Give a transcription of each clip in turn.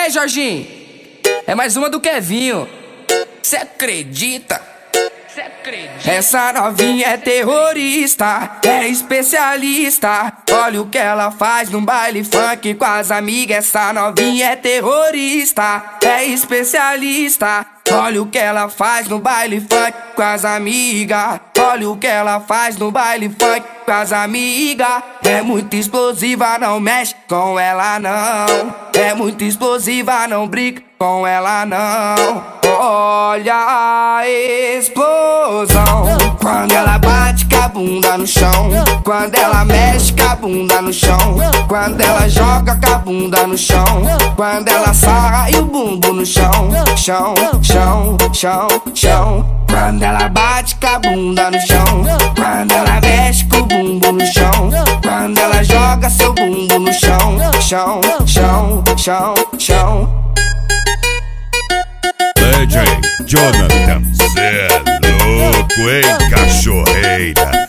aí, Jorginho? É mais uma do Kevinho. Cê acredita? Essa novinha é terrorista, é especialista. Olha o que ela faz no baile funk com as amigas. Essa novinha é terrorista, é especialista. Olha o que ela faz no baile funk com as amigas. Olha o que ela faz no baile funk com as amigas. É muito explosiva, não mexe com ela não. É muito explosiva, não brinca com ela não. Olha a explosão quando ela bate com a bunda no chão, quando ela mexe com a bunda no chão, quando ela joga com a bunda no chão, quando ela sarra e o bumbum no chão, chão, chão, chão, chão. Quando ela bate com a bunda no chão, quando ela mexe com o bumbum no chão, quando ela joga seu bumbum no chão, chão, chão, chão, chão. DJ Jonathan, cê é louco, hein, cachorreira?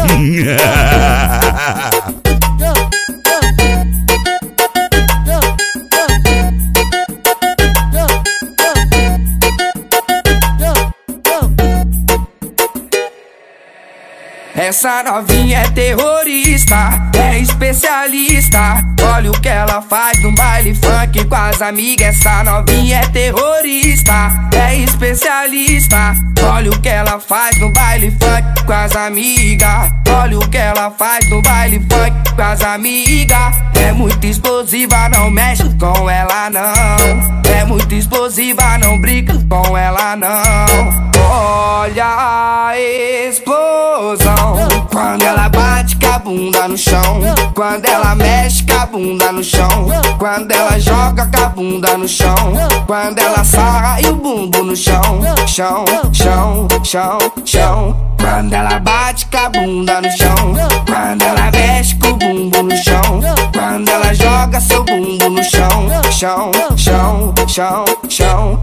Essa novinha é terrorista, é especialista. Olha o que ela faz no baile funk com as amigas. Essa novinha é terrorista, é especialista. Olha o que ela faz no baile funk com as amigas. Olha o que ela faz no baile funk com as amigas. É muito explosiva, não mexe com ela não. É muito explosiva, não brinca com ela não. Olha a explosão quando ela bate com a bunda no chão, quando ela mexe com a bunda no chão, quando ela joga com a bunda no chão, quando ela sarra e o bumbum no chão, chão, chão, chão, chão. Quando ela bate com a bunda no chão, quando ela mexe com o bumbum no chão, quando ela joga seu bumbum no chão, chão, chão, chão, chão.